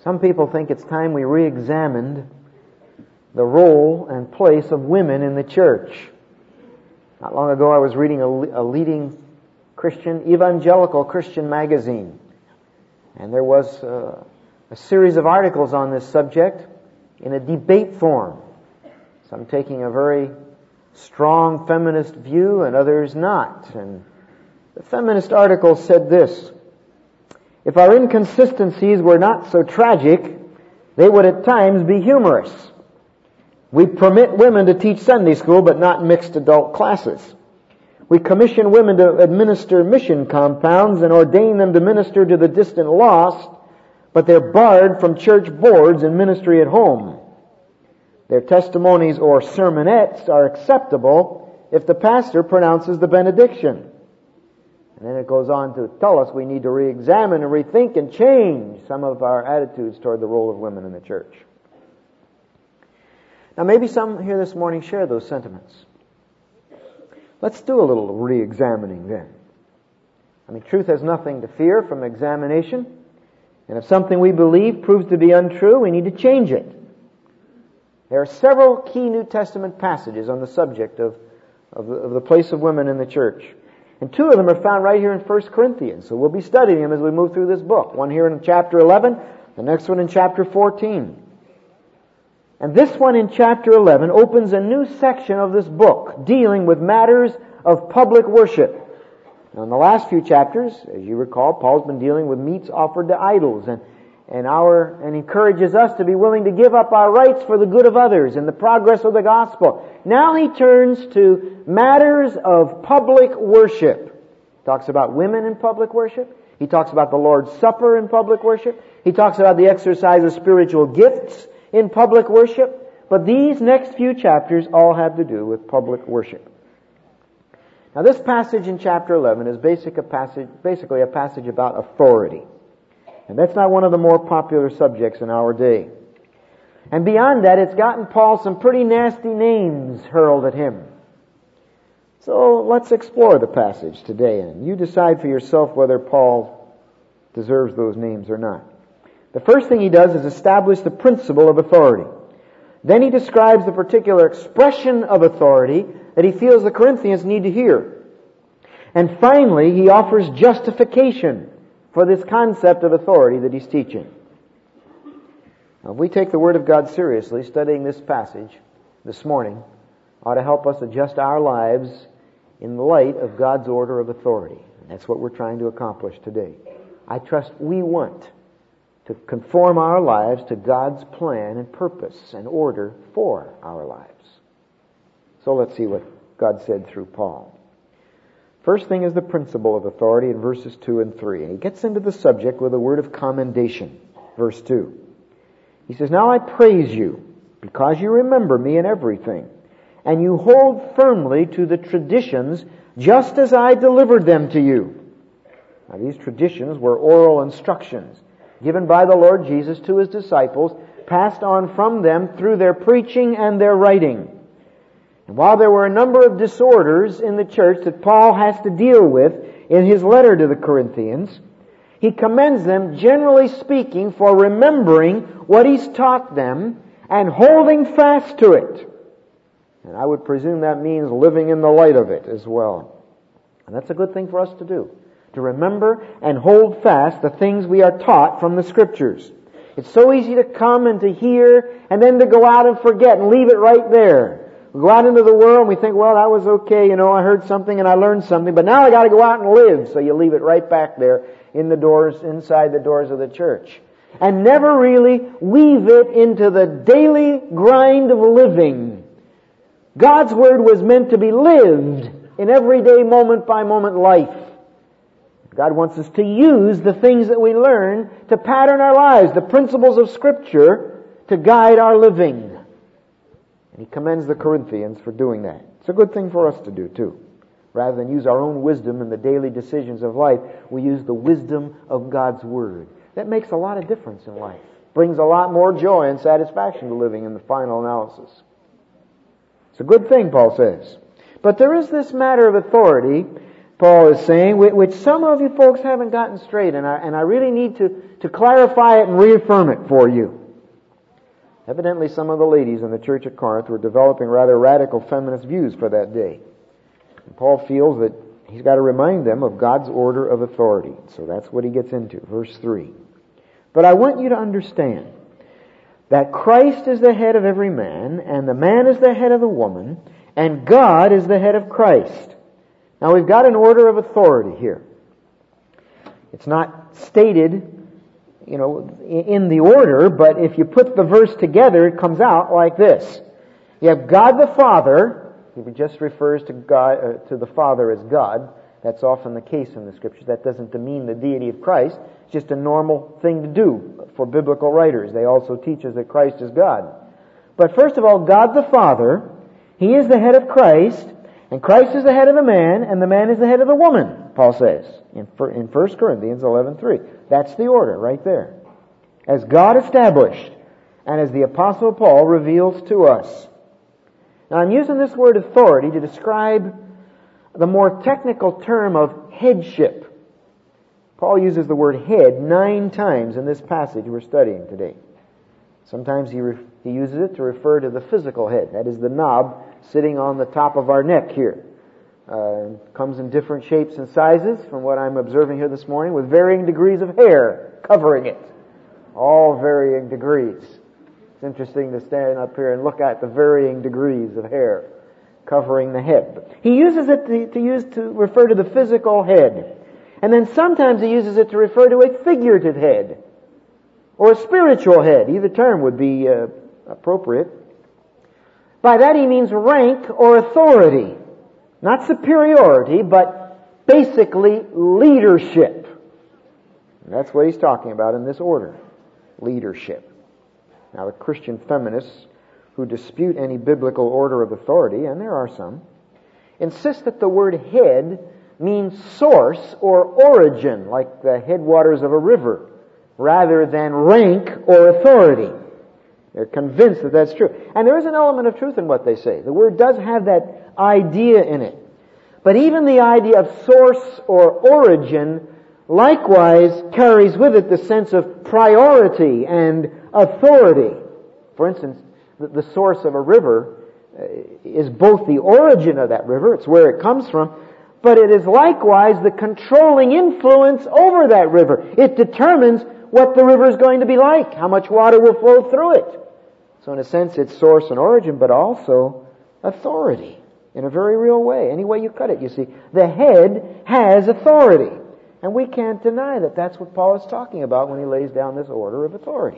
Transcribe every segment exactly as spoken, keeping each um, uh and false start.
Some people think it's time we re-examined the role and place of women in the church. Not long ago I was reading a, a leading Christian, evangelical Christian magazine. And there was uh, a series of articles on this subject in a debate form. Some taking a very strong feminist view and others not. And the feminist article said this: if our inconsistencies were not so tragic, they would at times be humorous. We permit women to teach Sunday school, but not mixed adult classes. We commission women to administer mission compounds and ordain them to minister to the distant lost, but they're barred from church boards and ministry at home. Their testimonies or sermonettes are acceptable if the pastor pronounces the benediction. And then it goes on to tell us we need to re-examine and rethink and change some of our attitudes toward the role of women in the church. Now maybe some here this morning share those sentiments. Let's do a little re-examining then. I mean, truth has nothing to fear from examination. And if something we believe proves to be untrue, we need to change it. There are several key New Testament passages on the subject of, of, the, of the place of women in the church. And two of them are found right here in First Corinthians. So we'll be studying them as we move through this book. One here in chapter eleven, the next one in chapter fourteen. And this one in chapter eleven opens a new section of this book dealing with matters of public worship. Now in the last few chapters, as you recall, Paul's been dealing with meats offered to idols and and our and encourages us to be willing to give up our rights for the good of others and the progress of the gospel. Now he turns to matters of public worship. He talks about women in public worship. He talks about the Lord's Supper in public worship. He talks about the exercise of spiritual gifts in public worship. But these next few chapters all have to do with public worship. Now this passage in chapter eleven is basic a passage, basically a passage about authority. And that's not one of the more popular subjects in our day. And beyond that, it's gotten Paul some pretty nasty names hurled at him. So let's explore the passage today, and you decide for yourself whether Paul deserves those names or not. The first thing he does is establish the principle of authority. Then he describes the particular expression of authority that he feels the Corinthians need to hear. And finally, he offers justification for this concept of authority that he's teaching. Now, if we take the Word of God seriously, studying this passage this morning ought to help us adjust our lives in the light of God's order of authority. And that's what we're trying to accomplish today. I trust we want to conform our lives to God's plan and purpose and order for our lives. So let's see what God said through Paul. First thing is the principle of authority in verses two and three. And he gets into the subject with a word of commendation. Verse two. He says, now I praise you because you remember me in everything, and you hold firmly to the traditions just as I delivered them to you. Now these traditions were oral instructions given by the Lord Jesus to His disciples, passed on from them through their preaching and their writing. And while there were a number of disorders in the church that Paul has to deal with in his letter to the Corinthians, he commends them, generally speaking, for remembering what he's taught them and holding fast to it. And I would presume that means living in the light of it as well. And that's a good thing for us to do, to remember and hold fast the things we are taught from the Scriptures. It's so easy to come and to hear and then to go out and forget and leave it right there. We go out into the world and we think, well, that was okay, you know, I heard something and I learned something, but now I got to go out and live. So you leave it right back there in the doors, inside the doors of the church. And never really weave it into the daily grind of living. God's Word was meant to be lived in everyday moment by moment life. God wants us to use the things that we learn to pattern our lives, the principles of Scripture to guide our living. And he commends the Corinthians for doing that. It's a good thing for us to do too. Rather than use our own wisdom in the daily decisions of life, we use the wisdom of God's Word. That makes a lot of difference in life. Brings a lot more joy and satisfaction to living in the final analysis. It's a good thing, Paul says. But there is this matter of authority Paul is saying, which some of you folks haven't gotten straight, and I, and I really need to, to clarify it and reaffirm it for you. Evidently, some of the ladies in the church at Corinth were developing rather radical feminist views for that day. And Paul feels that he's got to remind them of God's order of authority. So that's what he gets into, verse three. But I want you to understand that Christ is the head of every man, and the man is the head of the woman, and God is the head of Christ. Now we've got an order of authority here. It's not stated, you know, in the order, but if you put the verse together, it comes out like this. You have God the Father. He just refers to God, uh, to the Father as God. That's often the case in the Scriptures. That doesn't demean the deity of Christ. It's just a normal thing to do for biblical writers. They also teach us that Christ is God. But first of all, God the Father, He is the head of Christ, and Christ is the head of the man, and the man is the head of the woman, Paul says, in in First Corinthians eleven three. That's the order right there. As God established, and as the Apostle Paul reveals to us. Now I'm using this word authority to describe the more technical term of headship. Paul uses the word head nine times in this passage we're studying today. Sometimes he, re- he uses it to refer to the physical head. That is the knob sitting on the top of our neck here. Uh, comes in different shapes and sizes from what I'm observing here this morning, with varying degrees of hair covering it. All varying degrees. It's interesting to stand up here and look at the varying degrees of hair covering the head. But he uses it to, to use to refer to the physical head. And then sometimes he uses it to refer to a figurative head or a spiritual head. Either term would be uh, appropriate. By that he means rank or authority. Not superiority, but basically leadership. And that's what he's talking about in this order. Leadership. Now the Christian feminists who dispute any biblical order of authority, and there are some, insist that the word head means source or origin, like the headwaters of a river, rather than rank or authority. They're convinced that that's true. And there is an element of truth in what they say. The word does have that idea in it. But even the idea of source or origin likewise carries with it the sense of priority and authority. For instance, the source of a river is both the origin of that river, it's where it comes from, but it is likewise the controlling influence over that river. It determines what the river is going to be like, how much water will flow through it. So in a sense, it's source and origin, but also authority in a very real way. Any way you cut it, you see. The head has authority. And we can't deny that that's what Paul is talking about when he lays down this order of authority.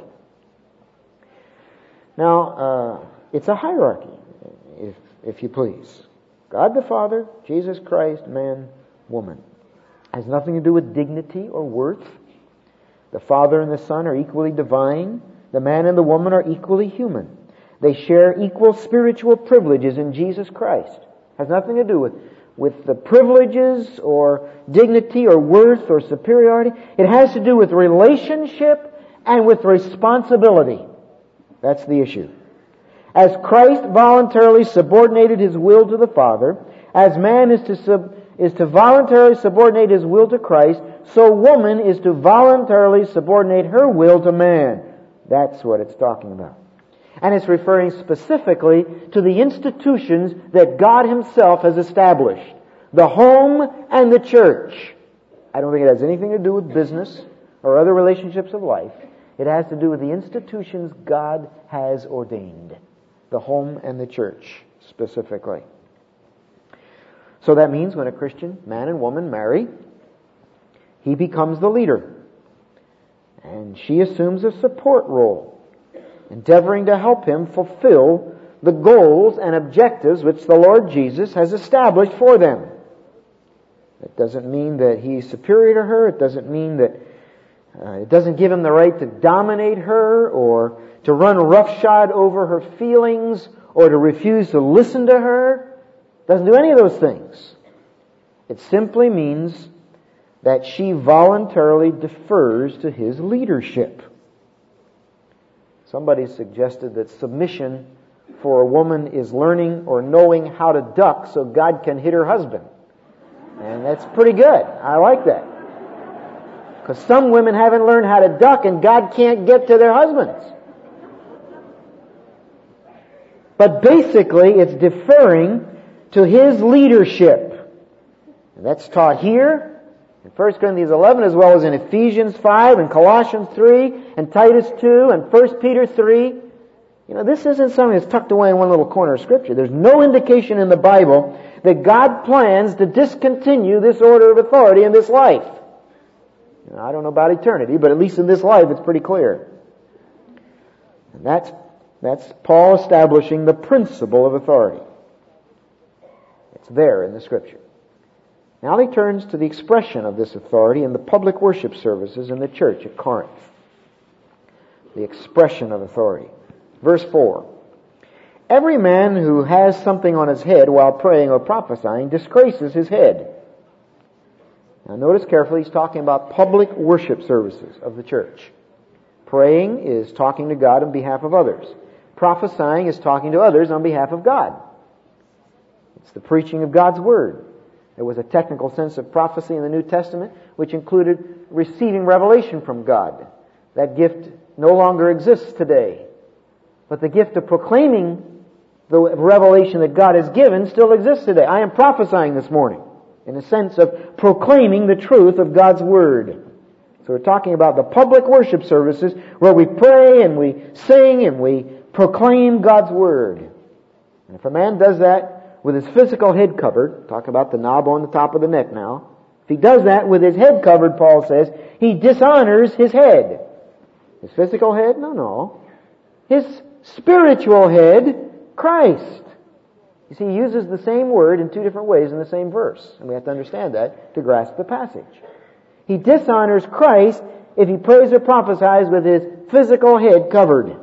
Now, uh, it's a hierarchy, if, if you please. God the Father, Jesus Christ, man, woman. Has nothing to do with dignity or worth. The Father and the Son are equally divine. The man and the woman are equally human. They share equal spiritual privileges in Jesus Christ. Has nothing to do with, with the privileges or dignity or worth or superiority. It has to do with relationship and with responsibility. That's the issue. As Christ voluntarily subordinated His will to the Father, as man is to sub, is to voluntarily subordinate his will to Christ, so woman is to voluntarily subordinate her will to man. That's what it's talking about. And it's referring specifically to the institutions that God Himself has established. The home and the church. I don't think it has anything to do with business or other relationships of life. It has to do with the institutions God has ordained. The home and the church, specifically. So that means when a Christian man and woman marry, he becomes the leader. And she assumes a support role, endeavoring to help him fulfill the goals and objectives which the Lord Jesus has established for them. It doesn't mean that he's superior to her. It doesn't mean that uh, it doesn't give him the right to dominate her or to run roughshod over her feelings or to refuse to listen to her. It doesn't do any of those things. It simply means that she voluntarily defers to his leadership. Somebody suggested that submission for a woman is learning or knowing how to duck so God can hit her husband. And that's pretty good. I like that. Because some women haven't learned how to duck and God can't get to their husbands. But basically, it's deferring to His leadership. And that's taught here in First Corinthians eleven, as well as in Ephesians five and Colossians three and Titus two and First Peter three. You know, this isn't something that's tucked away in one little corner of Scripture. There's no indication in the Bible that God plans to discontinue this order of authority in this life. You know, I don't know about eternity, but at least in this life it's pretty clear. And that's That's Paul establishing the principle of authority. It's there in the Scripture. Now he turns to the expression of this authority in the public worship services in the church at Corinth. The expression of authority. Verse four. Every man who has something on his head while praying or prophesying disgraces his head. Now notice carefully, he's talking about public worship services of the church. Praying is talking to God on behalf of others. Prophesying is talking to others on behalf of God. It's the preaching of God's Word. There was a technical sense of prophecy in the New Testament, which included receiving revelation from God. That gift no longer exists today. But the gift of proclaiming the revelation that God has given still exists today. I am prophesying this morning in a sense of proclaiming the truth of God's Word. So we're talking about the public worship services where we pray and we sing and we proclaim God's Word. And if a man does that with his physical head covered, talk about the knob on the top of the neck now, if he does that with his head covered, Paul says, he dishonors his head. His physical head? No, no. His spiritual head, Christ. You see, he uses the same word in two different ways in the same verse. And we have to understand that to grasp the passage. He dishonors Christ if he prays or prophesies with his physical head covered.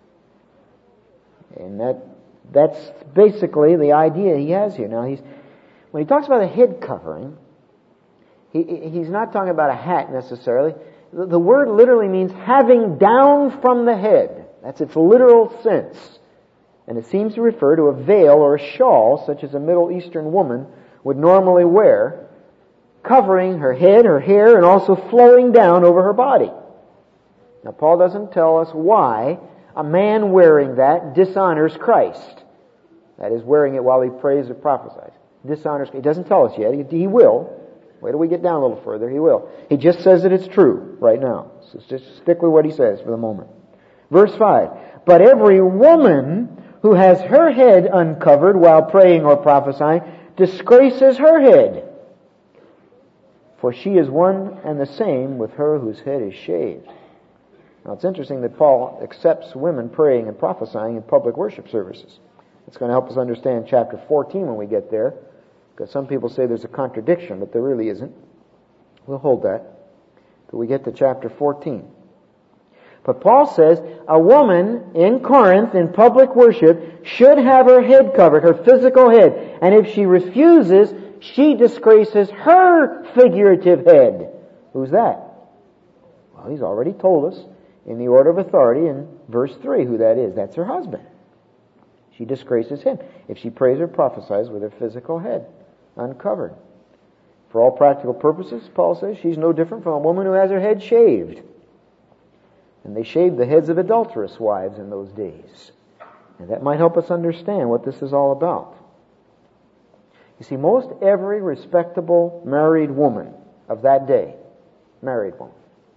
And that that's basically the idea he has here. Now, he's when he talks about a head covering, he, he's not talking about a hat necessarily. The, the word literally means having down from the head. That's its literal sense. And it seems to refer to a veil or a shawl such as a Middle Eastern woman would normally wear, covering her head, her hair, and also flowing down over her body. Now, Paul doesn't tell us why a man wearing that dishonors Christ. That is, wearing it while he prays or prophesies. Dishonors Christ. He doesn't tell us yet. He, he will. Wait till we get down a little further. He will. He just says that it's true right now. So just stick with what he says for the moment. Verse five. But every woman who has her head uncovered while praying or prophesying disgraces her head. For she is one and the same with her whose head is shaved. Now it's interesting that Paul accepts women praying and prophesying in public worship services. It's going to help us understand chapter fourteen when we get there, because some people say there's a contradiction, but there really isn't. We'll hold that till we get to chapter fourteen. But Paul says a woman in Corinth in public worship should have her head covered, her physical head. And if she refuses, she disgraces her figurative head. Who's that? Well, he's already told us in the order of authority in verse three who that is. That's her husband. She disgraces him if she prays or prophesies with her physical head uncovered. For all practical purposes, Paul says, she's no different from a woman who has her head shaved. And they shaved the heads of adulterous wives in those days. And that might help us understand what this is all about. You see, most every respectable married woman of that day, married woman,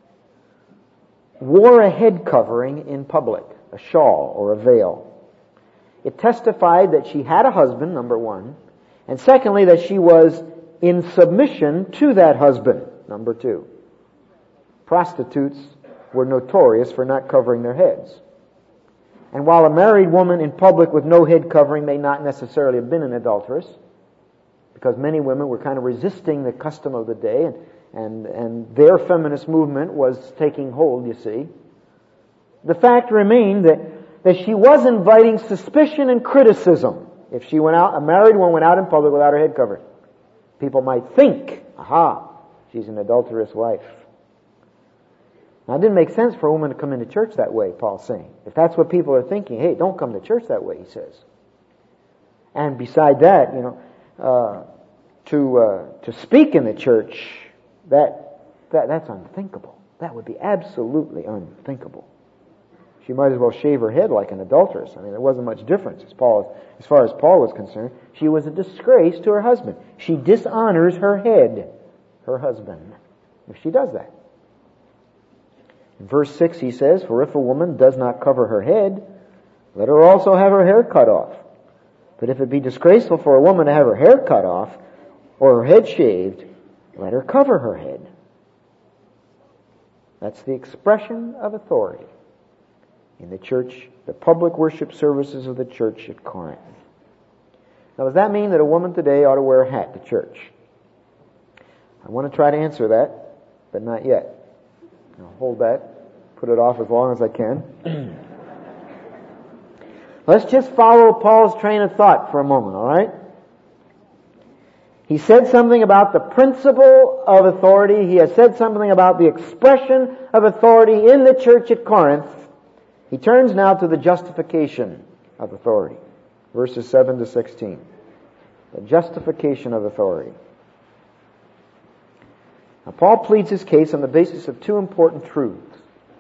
wore a head covering in public, a shawl or a veil. It testified that she had a husband, number one, and secondly, that she was in submission to that husband, number two. Prostitutes were notorious for not covering their heads. And while a married woman in public with no head covering may not necessarily have been an adulteress, because many women were kind of resisting the custom of the day, and, and, and their feminist movement was taking hold, you see, the fact remained that, that she was inviting suspicion and criticism if she went out, a married woman went out in public without her head covered. People might think, aha, she's an adulterous wife. Now, it didn't make sense for a woman to come into church that way, Paul's saying. If that's what people are thinking, hey, don't come to church that way, he says. And beside that, you know, uh, to uh, to speak in the church, that that that's unthinkable. That would be absolutely unthinkable. She might as well shave her head like an adulteress. I mean, there wasn't much difference as Paul, as far as Paul was concerned. She was a disgrace to her husband. She dishonors her head, her husband, if she does that. In verse six he says, "For if a woman does not cover her head, let her also have her hair cut off. But if it be disgraceful for a woman to have her hair cut off, or her head shaved, let her cover her head." That's the expression of authority in the church, the public worship services of the church at Corinth. Now, does that mean that a woman today ought to wear a hat to church? I want to try to answer that, but not yet. I'll hold that, put it off as long as I can. Let's just follow Paul's train of thought for a moment, all right? He said something about the principle of authority. He has said something about the expression of authority in the church at Corinth. He turns now to the justification of authority. Verses seven to sixteen. The justification of authority. Now, Paul pleads his case on the basis of two important truths.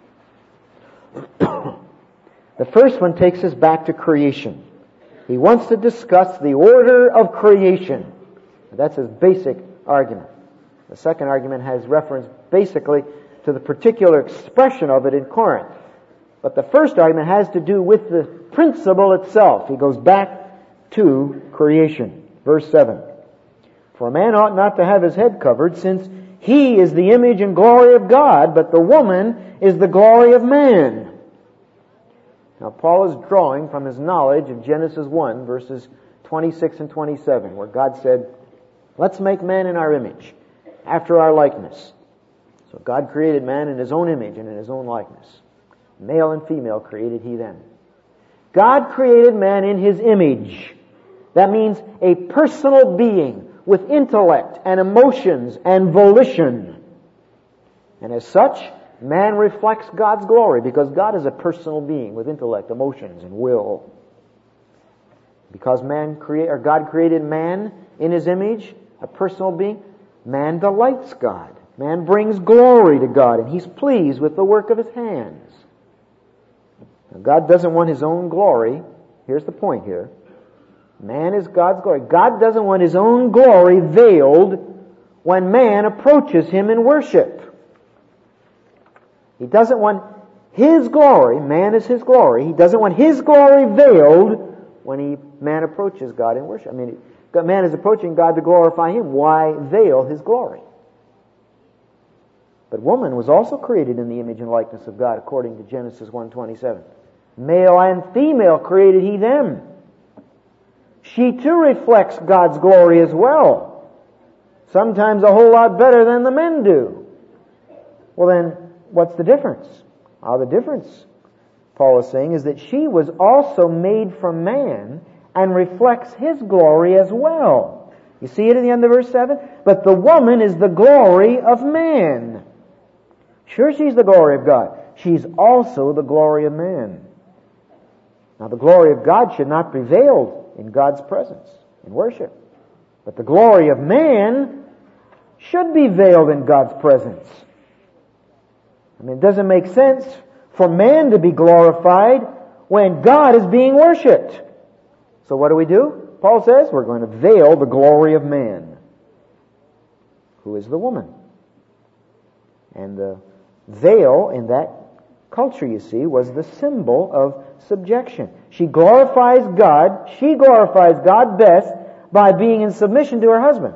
The first one takes us back to creation. He wants to discuss the order of creation. That's his basic argument. The second argument has reference basically to the particular expression of it in Corinth. But the first argument has to do with the principle itself. He goes back to creation. Verse seven. "For a man ought not to have his head covered, since he is the image and glory of God, but the woman is the glory of man." Now, Paul is drawing from his knowledge of Genesis one, verses twenty-six and twenty-seven, where God said, "Let's make man in our image, after our likeness." So God created man in His own image and in His own likeness. Male and female created He them. God created man in His image. That means a personal being with intellect and emotions and volition. And as such, man reflects God's glory because God is a personal being with intellect, emotions, and will. Because man create, or God created man in His image, a personal being, man delights God. Man brings glory to God, and He's pleased with the work of His hands. Now, God doesn't want His own glory. Here's the point here. Man is God's glory. God doesn't want His own glory veiled when man approaches Him in worship. He doesn't want His glory, man is His glory, He doesn't want His glory veiled when he man approaches God in worship. I mean, man is approaching God to glorify Him. Why veil His glory? But woman was also created in the image and likeness of God, according to Genesis one twenty-seven. Male and female created He them. She too reflects God's glory as well. Sometimes a whole lot better than the men do. Well then, what's the difference? Ah, the difference, Paul is saying, is that she was also made from man and reflects His glory as well. You see it at the end of verse seven? But the woman is the glory of man. Sure, she's the glory of God. She's also the glory of man. Now, the glory of God should not be veiled in God's presence, in worship. But the glory of man should be veiled in God's presence. I mean, it doesn't make sense for man to be glorified when God is being worshipped. So what do we do? Paul says we're going to veil the glory of man, who is the woman. And the veil in that culture, you see, was the symbol of subjection. She glorifies God, she glorifies God best by being in submission to her husband.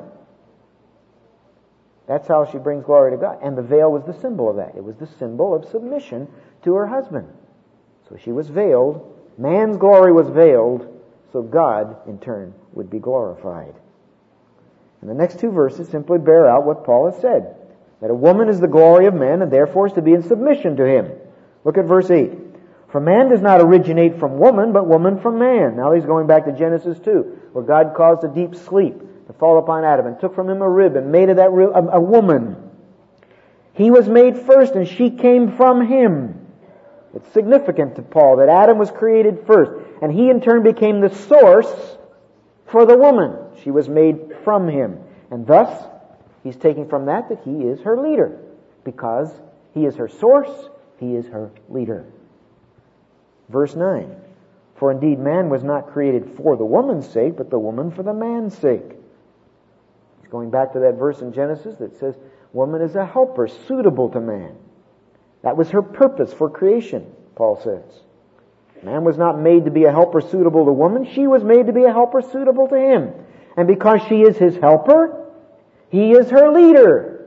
That's how she brings glory to God. And the veil was the symbol of that. It was the symbol of submission to her husband. So she was veiled. Man's glory was veiled, so God, in turn, would be glorified. And the next two verses simply bear out what Paul has said, that a woman is the glory of man and therefore is to be in submission to him. Look at verse eight. For man does not originate from woman, but woman from man. Now he's going back to Genesis two, where God caused a deep sleep to fall upon Adam and took from him a rib and made of that rib a, a woman. He was made first and she came from him. It's significant to Paul that Adam was created first and he in turn became the source for the woman. She was made from him. And thus, he's taking from that that he is her leader. Because he is her source, he is her leader. Verse nine. For indeed man was not created for the woman's sake, but the woman for the man's sake. He's going back to that verse in Genesis that says, woman is a helper suitable to man. That was her purpose for creation, Paul says. Man was not made to be a helper suitable to woman. She was made to be a helper suitable to him. And because she is his helper, he is her leader.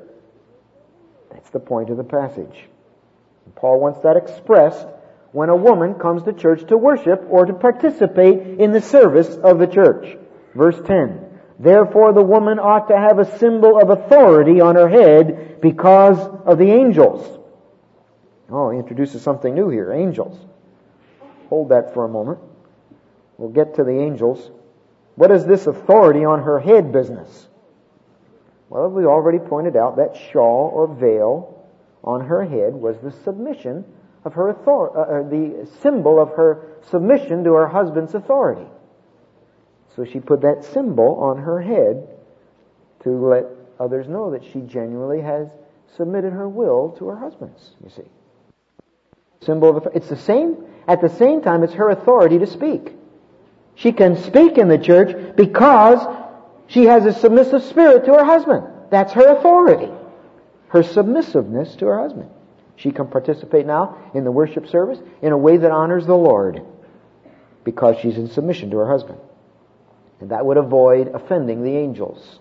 That's the point of the passage. And Paul wants that expressed when a woman comes to church to worship or to participate in the service of the church. Verse ten. Therefore the woman ought to have a symbol of authority on her head because of the angels. Oh, he introduces something new here, angels. Hold that for a moment. We'll get to the angels. What is this authority on her head business? Well, we already pointed out that shawl or veil on her head was the submission of her authority, uh, the symbol of her submission to her husband's authority. So she put that symbol on her head to let others know that she genuinely has submitted her will to her husband's, you see. Symbol of authority. It's the same, at the same time, it's her authority to speak. She can speak in the church because she has a submissive spirit to her husband. That's her authority. Her submissiveness to her husband. She can participate now in the worship service in a way that honors the Lord because she's in submission to her husband. And that would avoid offending the angels,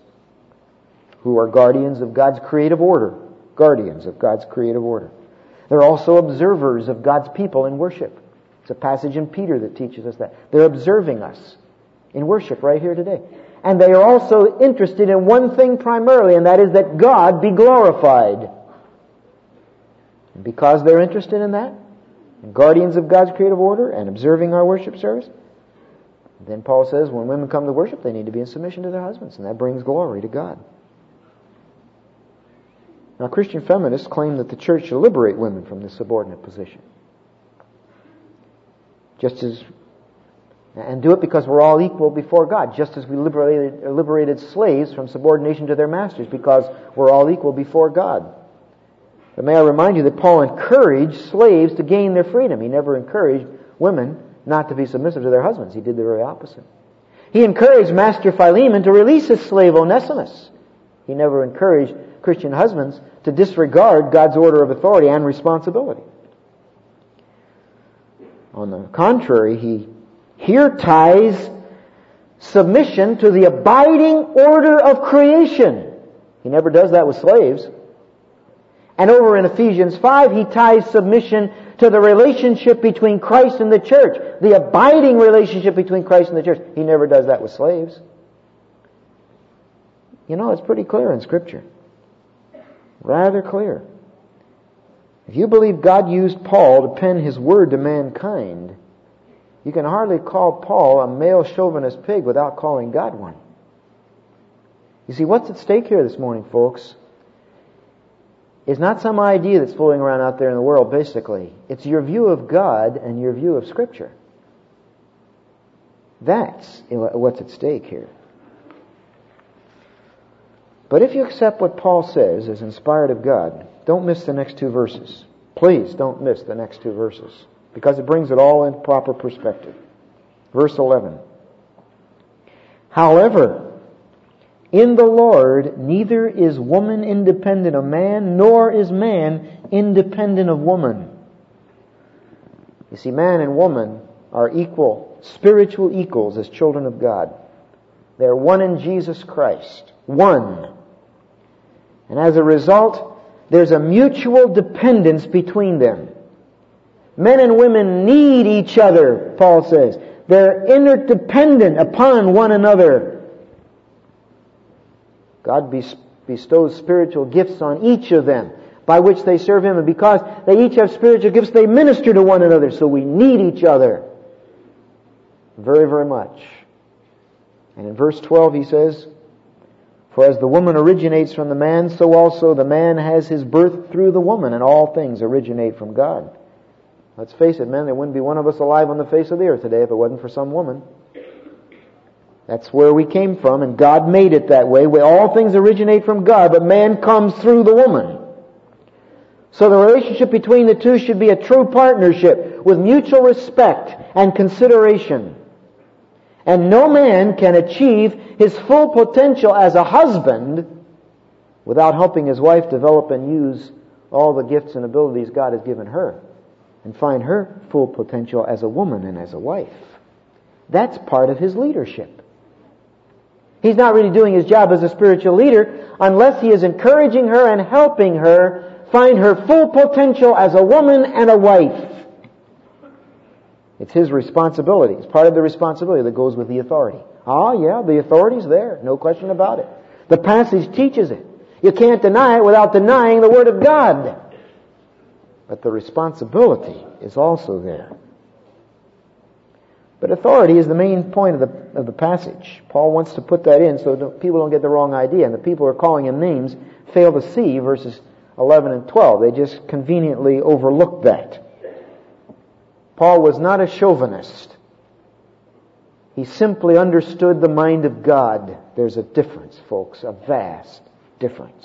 who are guardians of God's creative order. Guardians of God's creative order. They're also observers of God's people in worship. It's a passage in Peter that teaches us that. They're observing us in worship right here today. And they are also interested in one thing primarily, and that is that God be glorified. And because they're interested in that, guardians of God's creative order and observing our worship service, then Paul says when women come to worship, they need to be in submission to their husbands, and that brings glory to God. Now, Christian feminists claim that the church should liberate women from this subordinate position. Just as, and do it because we're all equal before God, just as we liberated, liberated slaves from subordination to their masters, because we're all equal before God. But may I remind you that Paul encouraged slaves to gain their freedom. He never encouraged women not to be submissive to their husbands. He did the very opposite. He encouraged Master Philemon to release his slave Onesimus. He never encouraged Christian husbands to disregard God's order of authority and responsibility. On the contrary, he here ties submission to the abiding order of creation. He never does that with slaves. And over in Ephesians five, he ties submission to the relationship between Christ and the church, the abiding relationship between Christ and the church. He never does that with slaves. You know, it's pretty clear in Scripture. Rather clear. If you believe God used Paul to pen his word to mankind, you can hardly call Paul a male chauvinist pig without calling God one. You see, what's at stake here this morning, folks? It's not some idea that's floating around out there in the world, basically. It's your view of God and your view of Scripture. That's what's at stake here. But if you accept what Paul says as inspired of God, don't miss the next two verses. Please don't miss the next two verses, because it brings it all in proper perspective. Verse eleven. However, in the Lord, neither is woman independent of man, nor is man independent of woman. You see, man and woman are equal, spiritual equals as children of God. They are one in Jesus Christ. One. And as a result, there's a mutual dependence between them. Men and women need each other, Paul says. They're interdependent upon one another. God bestows spiritual gifts on each of them by which they serve Him. And because they each have spiritual gifts, they minister to one another. So we need each other very, very much. And in verse twelve he says, for as the woman originates from the man, so also the man has his birth through the woman, and all things originate from God. Let's face it, man, there wouldn't be one of us alive on the face of the earth today if it wasn't for some woman. That's where we came from, and God made it that way. Where all things originate from God, but man comes through the woman. So the relationship between the two should be a true partnership with mutual respect and consideration. And no man can achieve his full potential as a husband without helping his wife develop and use all the gifts and abilities God has given her and find her full potential as a woman and as a wife. That's part of his leadership. He's not really doing his job as a spiritual leader unless he is encouraging her and helping her find her full potential as a woman and a wife. It's his responsibility. It's part of the responsibility that goes with the authority. Ah, yeah, the authority's there. No question about it. The passage teaches it. You can't deny it without denying the Word of God. But the responsibility is also there. But authority is the main point of the of the passage. Paul wants to put that in so that people don't get the wrong idea. And the people who are calling him names fail to see verses eleven and twelve. They just conveniently overlook that. Paul was not a chauvinist. He simply understood the mind of God. There's a difference, folks, a vast difference.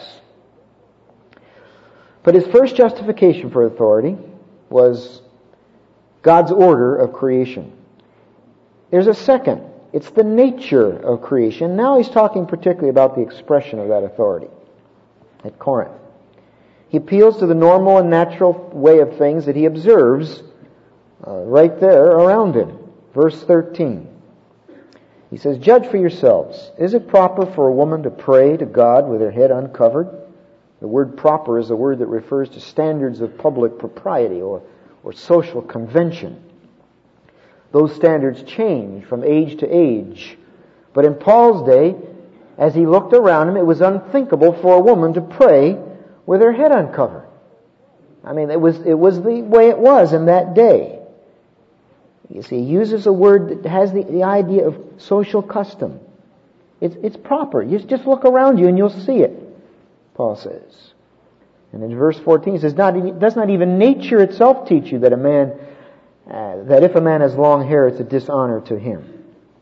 But his first justification for authority was God's order of creation. There's a second. It's the nature of creation. Now he's talking particularly about the expression of that authority at Corinth. He appeals to the normal and natural way of things that he observes uh, right there around him. Verse thirteen. He says, "Judge for yourselves. Is it proper for a woman to pray to God with her head uncovered?" The word proper is a word that refers to standards of public propriety or, or social convention. Those standards change from age to age. But in Paul's day, as he looked around him, it was unthinkable for a woman to pray with her head uncovered. I mean, it was it was the way it was in that day. You see, he uses a word that has the, the idea of social custom. It's it's proper. You just look around you and you'll see it, Paul says. And in verse fourteen he says, not, does not even nature itself teach you that a man, uh, that if a man has long hair, it's a dishonor to him?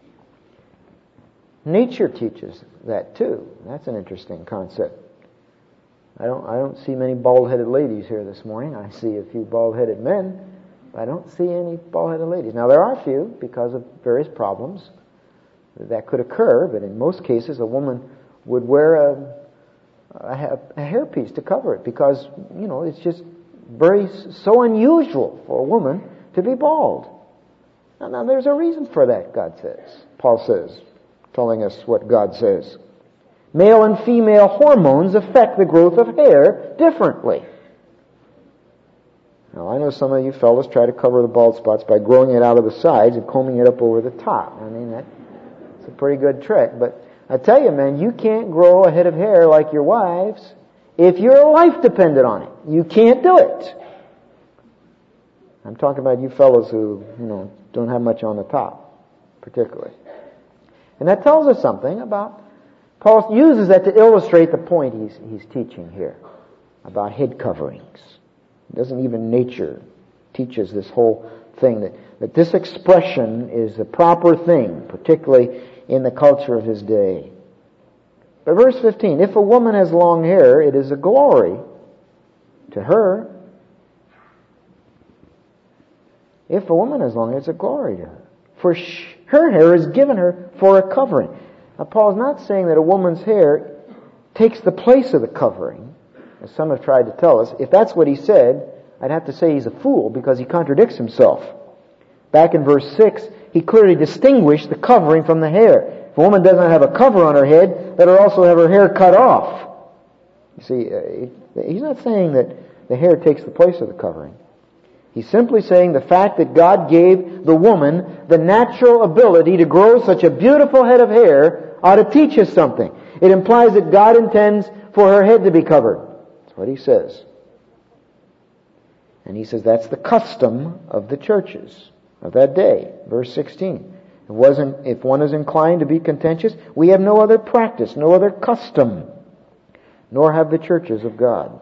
Nature teaches that too. That's an interesting concept. I don't I don't see many bald-headed ladies here this morning. I see a few bald-headed men, but I don't see any bald-headed ladies. Now there are a few because of various problems that could occur, but in most cases a woman would wear a, a, a hairpiece to cover it because, you know, it's just very so unusual for a woman to be bald. Now, now there's a reason for that, God says. Paul says, telling us what God says. Male and female hormones affect the growth of hair differently. Now, I know some of you fellas try to cover the bald spots by growing it out of the sides and combing it up over the top. I mean, that's a pretty good trick. But I tell you, man, you can't grow a head of hair like your wives if your life depended on it. You can't do it. I'm talking about you fellas who, you know, don't have much on the top, particularly. And that tells us something about, Paul uses that to illustrate the point he's he's teaching here about head coverings. Doesn't even nature teaches this whole thing that, that this expression is the proper thing, particularly in the culture of his day. But verse fifteen, if a woman has long hair, it is a glory to her. If a woman has long hair, it's a glory to her. For sh- her hair is given her for a covering. Now, Paul's not saying that a woman's hair takes the place of the covering, as some have tried to tell us. If that's what he said, I'd have to say he's a fool because he contradicts himself. Back in verse six, he clearly distinguished the covering from the hair. If a woman doesn't have a cover on her head, let her also have her hair cut off. You see, uh, he's not saying that the hair takes the place of the covering. He's simply saying the fact that God gave the woman the natural ability to grow such a beautiful head of hair ought to teach us something. It implies that God intends for her head to be covered. That's what he says. And he says that's the custom of the churches of that day. Verse sixteen. It wasn't, if one is inclined to be contentious, we have no other practice, no other custom, nor have the churches of God.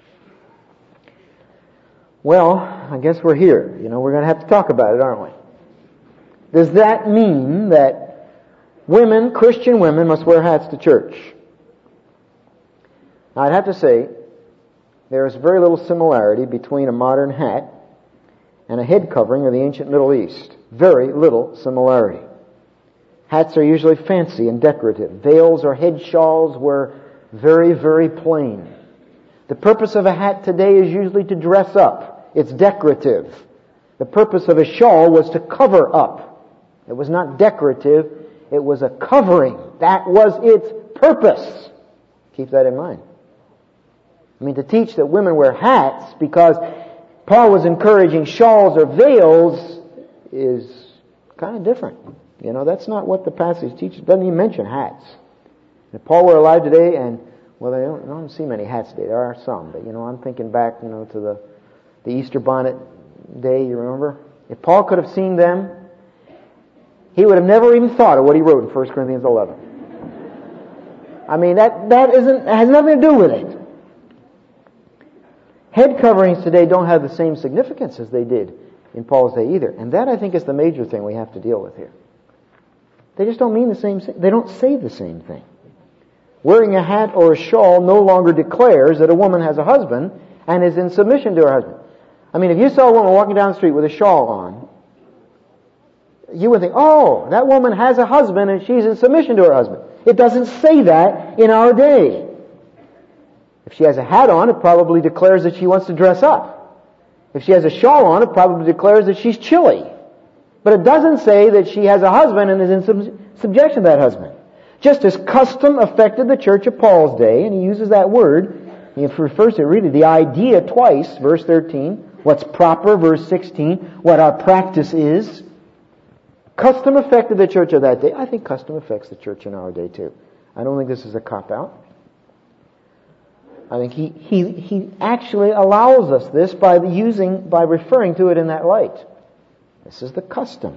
Well, I guess we're here. You know, we're going to have to talk about it, aren't we? Does that mean that women, Christian women, must wear hats to church. Now, I'd have to say, there is very little similarity between a modern hat and a head covering of the ancient Middle East. Very little similarity. Hats are usually fancy and decorative. Veils or head shawls were very, very plain. The purpose of a hat today is usually to dress up. It's decorative. The purpose of a shawl was to cover up. It was not decorative. It was a covering. That was its purpose. Keep that in mind. I mean, to teach that women wear hats because Paul was encouraging shawls or veils is kind of different. You know, that's not what the passage teaches. It doesn't even mention hats. If Paul were alive today, and, well, I don't, I don't see many hats today. There are some, but, you know, I'm thinking back, you know, to the, the Easter bonnet day, you remember? If Paul could have seen them, he would have never even thought of what he wrote in First Corinthians eleven. I mean, that, that isn't, has nothing to do with it. Head coverings today don't have the same significance as they did in Paul's day either. And that, I think, is the major thing we have to deal with here. They just don't mean the same thing. They don't say the same thing. Wearing a hat or a shawl no longer declares that a woman has a husband and is in submission to her husband. I mean, if you saw a woman walking down the street with a shawl on, you would think, oh, that woman has a husband and she's in submission to her husband. It doesn't say that in our day. If she has a hat on, it probably declares that she wants to dress up. If she has a shawl on, it probably declares that she's chilly. But it doesn't say that she has a husband and is in sub- subjection to that husband. Just as custom affected the church of Paul's day, and he uses that word, he refers to really the idea twice, verse thirteen, what's proper, verse sixteen, what our practice is. Custom affected the church of that day. I think custom affects the church in our day too. I don't think this is a cop-out. I think he, he, he actually allows us this by using, by referring to it in that light. This is the custom.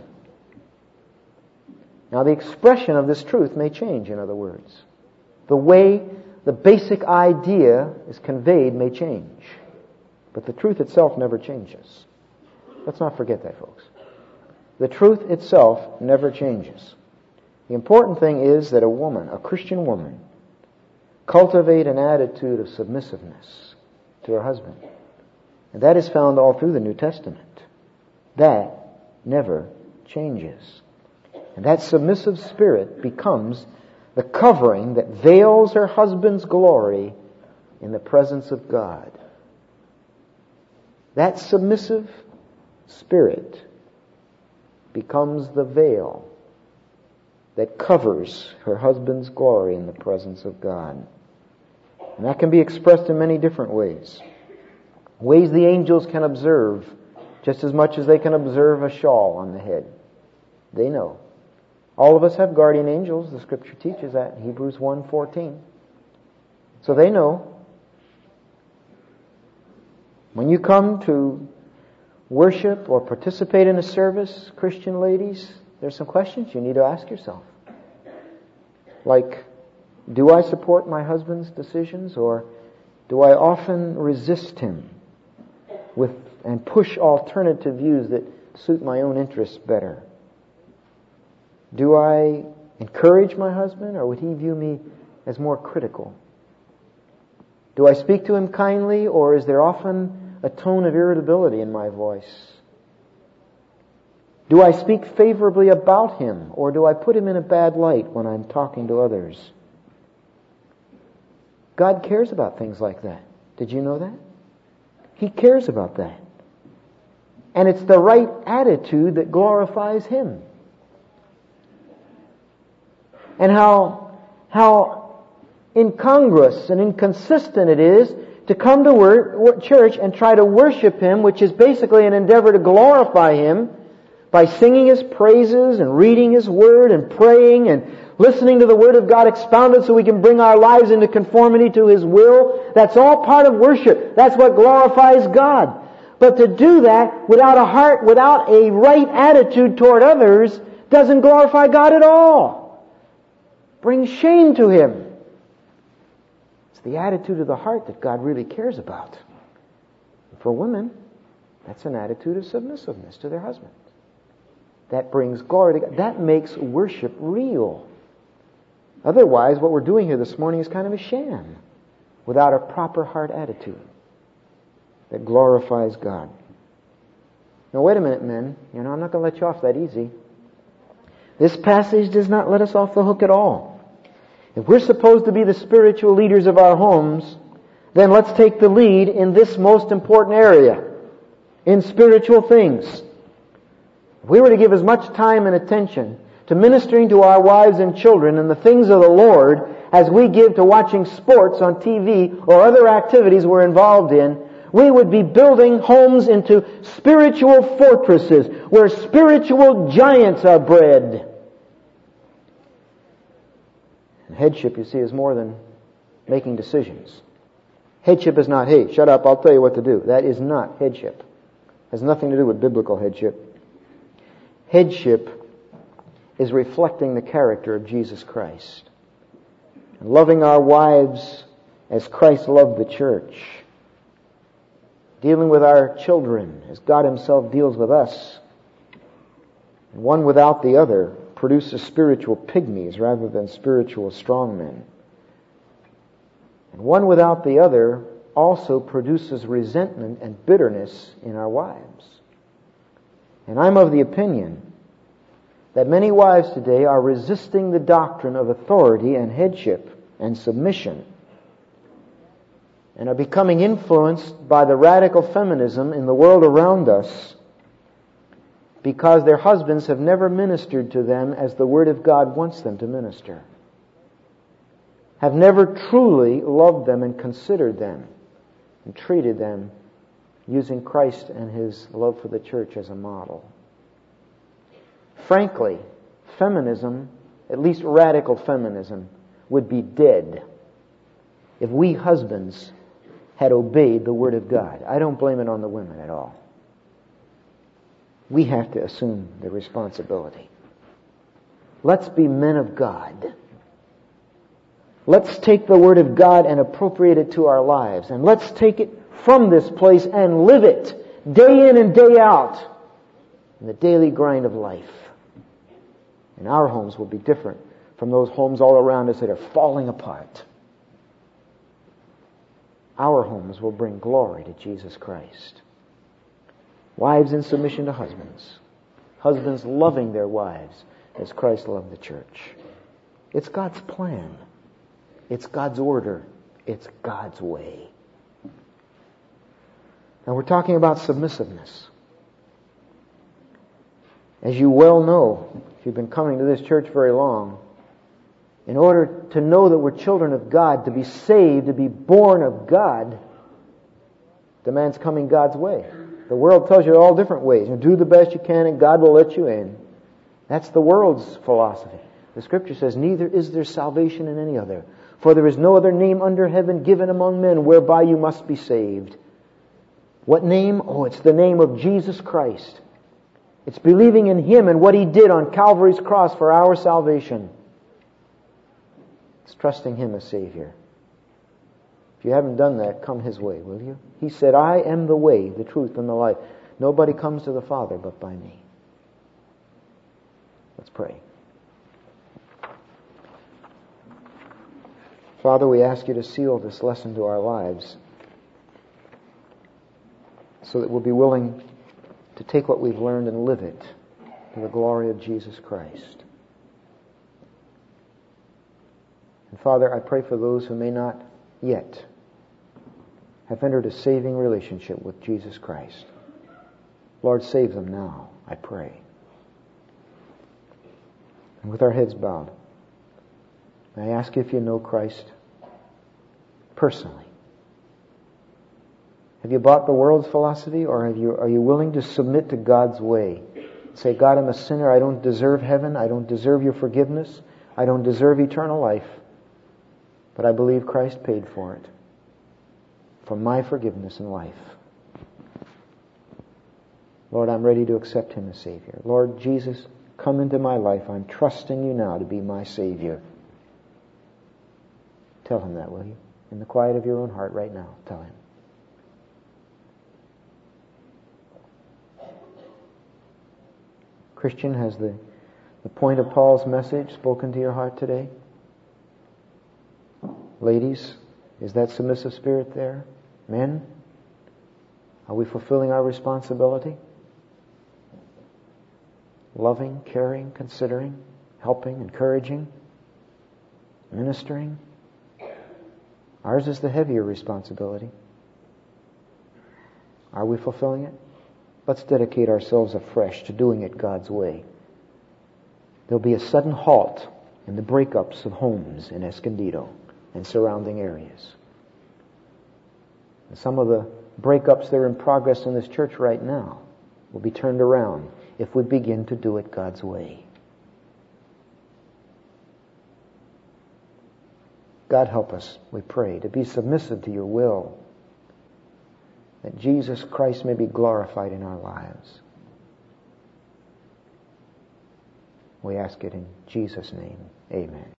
Now the expression of this truth may change, in other words. The way the basic idea is conveyed may change. But the truth itself never changes. Let's not forget that, folks. The truth itself never changes. The important thing is that a woman, a Christian woman, cultivate an attitude of submissiveness to her husband. And that is found all through the New Testament. That never changes. And that submissive spirit becomes the covering that veils her husband's glory in the presence of God. That submissive spirit becomes the veil that covers her husband's glory in the presence of God. And that can be expressed in many different ways. Ways the angels can observe just as much as they can observe a shawl on the head. They know. All of us have guardian angels. The Scripture teaches that in Hebrews one fourteen. So they know. When you come to worship or participate in a service, Christian ladies, there's some questions you need to ask yourself. Like, do I support my husband's decisions, or do I often resist him with and push alternative views that suit my own interests better? Do I encourage my husband, or would he view me as more critical? Do I speak to him kindly, or is there often a tone of irritability in my voice? Do I speak favorably about him, or do I put him in a bad light when I'm talking to others? God cares about things like that. Did you know that? He cares about that. And it's the right attitude that glorifies Him. And how, how incongruous and inconsistent it is to come to wor- church and try to worship Him, which is basically an endeavor to glorify Him by singing His praises and reading His Word and praying and listening to the Word of God expounded so we can bring our lives into conformity to His will. That's all part of worship. That's what glorifies God. But to do that without a heart, without a right attitude toward others, doesn't glorify God at all. Brings shame to Him. It's the attitude of the heart that God really cares about. For women, that's an attitude of submissiveness to their husband. That brings glory to God. That makes worship real. Otherwise, what we're doing here this morning is kind of a sham without a proper heart attitude that glorifies God. Now, wait a minute, men. You know, I'm not going to let you off that easy. This passage does not let us off the hook at all. If we're supposed to be the spiritual leaders of our homes, then let's take the lead in this most important area, in spiritual things. If we were to give as much time and attention to ministering to our wives and children and the things of the Lord as we give to watching sports on T V or other activities we're involved in, we would be building homes into spiritual fortresses where spiritual giants are bred. And headship, you see, is more than making decisions. Headship is not, hey, shut up, I'll tell you what to do. That is not headship. It has nothing to do with biblical headship. Headship is reflecting the character of Jesus Christ. And loving our wives as Christ loved the church. Dealing with our children as God Himself deals with us. And one without the other produces spiritual pygmies rather than spiritual strongmen. And one without the other also produces resentment and bitterness in our wives. And I'm of the opinion that many wives today are resisting the doctrine of authority and headship and submission, and are becoming influenced by the radical feminism in the world around us because their husbands have never ministered to them as the Word of God wants them to minister, have never truly loved them and considered them and treated them using Christ and His love for the church as a model. Frankly, feminism, at least radical feminism, would be dead if we husbands had obeyed the Word of God. I don't blame it on the women at all. We have to assume the responsibility. Let's be men of God. Let's take the Word of God and appropriate it to our lives. And let's take it from this place and live it day in and day out in the daily grind of life. And our homes will be different from those homes all around us that are falling apart. Our homes will bring glory to Jesus Christ. Wives in submission to husbands. Husbands loving their wives as Christ loved the church. It's God's plan. It's God's order. It's God's way. Now we're talking about submissiveness. As you well know, if you've been coming to this church very long, in order to know that we're children of God, to be saved, to be born of God, demands coming God's way. The world tells you all different ways. You do the best you can and God will let you in. That's the world's philosophy. The Scripture says, neither is there salvation in any other. For there is no other name under heaven given among men whereby you must be saved. What name? Oh, it's the name of Jesus Christ. It's believing in Him and what He did on Calvary's cross for our salvation. It's trusting Him as Savior. If you haven't done that, come His way, will you? He said, I am the way, the truth, and the life. Nobody comes to the Father but by me. Let's pray. Father, we ask You to seal this lesson to our lives so that we'll be willing to take what we've learned and live it to the glory of Jesus Christ. And Father, I pray for those who may not yet have entered a saving relationship with Jesus Christ. Lord, save them now, I pray. And with our heads bowed, may I ask you if you know Christ personally? Have you bought the world's philosophy, or have you, are you willing to submit to God's way? Say, God, I'm a sinner. I don't deserve heaven. I don't deserve Your forgiveness. I don't deserve eternal life. But I believe Christ paid for it, for my forgiveness and life. Lord, I'm ready to accept Him as Savior. Lord Jesus, come into my life. I'm trusting You now to be my Savior. Tell Him that, will you? In the quiet of your own heart right now, tell Him. Christian, has the, the point of Paul's message spoken to your heart today? Ladies, is that submissive spirit there? Men, are we fulfilling our responsibility? Loving, caring, considering, helping, encouraging, ministering? Ours is the heavier responsibility. Are we fulfilling it? Let's dedicate ourselves afresh to doing it God's way. There'll be a sudden halt in the breakups of homes in Escondido and surrounding areas. And some of the breakups that are in progress in this church right now will be turned around if we begin to do it God's way. God help us, we pray, to be submissive to your will, that Jesus Christ may be glorified in our lives. We ask it in Jesus' name. Amen.